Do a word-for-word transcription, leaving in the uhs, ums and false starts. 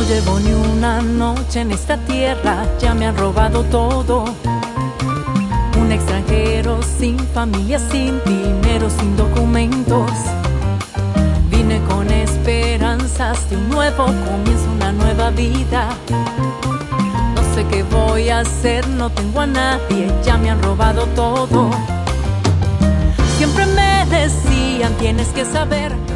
llevo ni una noche en esta tierra, ya me han robado todo. Un extranjero sin familia, sin dinero, sin documentos. Vine con esperanzas de un nuevo comienzo, una nueva vida. No sé qué voy a hacer, no tengo a nadie, ya me han robado todo. Siempre me decían, tienes que saber